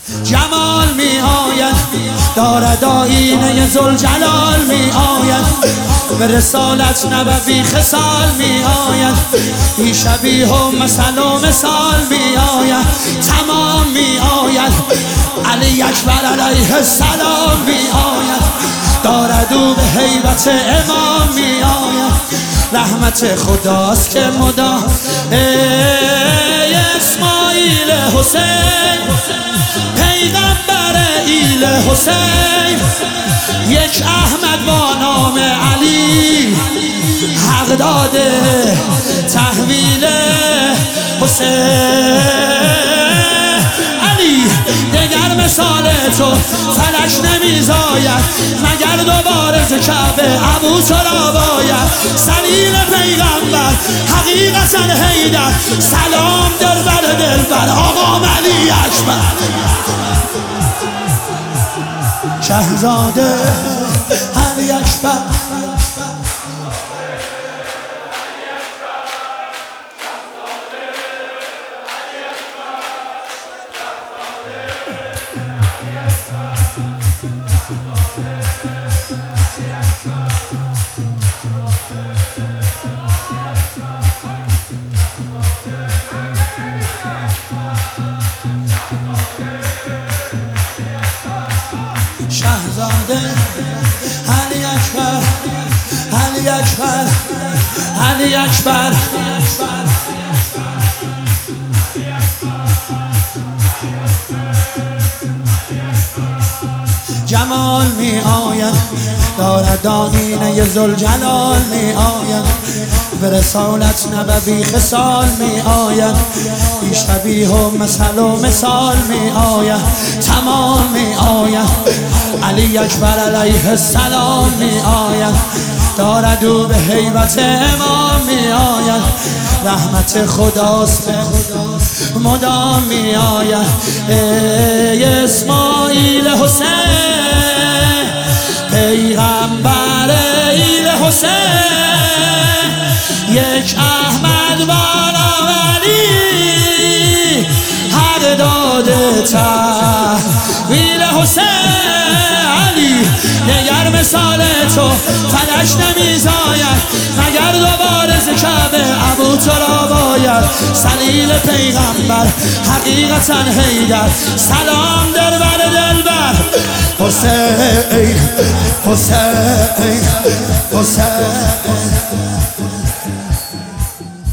جمال می آید، دارد آینه ذوالجلال می آید، به رسالت نبوی خصال می آید، بی شبیه و مثل و مثال می آید، تمام می آید، علی اکبر علیه السلام می آید، دارد او به هیبت امام می آید، رحمت خداست که مدام ای اسماعیل حسین، پیغمبر ایل حسین، یک احمد با نام علی، حق داده تحویل حسین. علی دگر مثال تو فلک نمیزاید، مگر دوباره ز کعبه ابو تراب باید، سلیل پیغمبر حقیقتا حیدر، سلام در بر دل بر آقا علی اکبر، شهزاده علی اکبر. شهزاده علی اکبر، علی اکبر، علی اکبر. جمال می آید، دارد آینه ذوالجلال می آید، به رسالت نبوی خصال می آید، بی شبیه و مثل و مثال می آید، تمام می آید، علی اکبر علیه السلام می آید، دارد او به هیبت امام می آید، رحمت خداست مدام می آید، ای اسماعیل حسین، پیغمبر ایل حسین، یک احمد با نام علی، حق داده تحویل حسین. علی دگر مثال تو فلک نمیزاید، مگر دوباره ز کعبه ابو تراب باید، سلیل پیغمبر حقیقتا حیدر، سلام در بر دلبر حسین، حسین، حسین.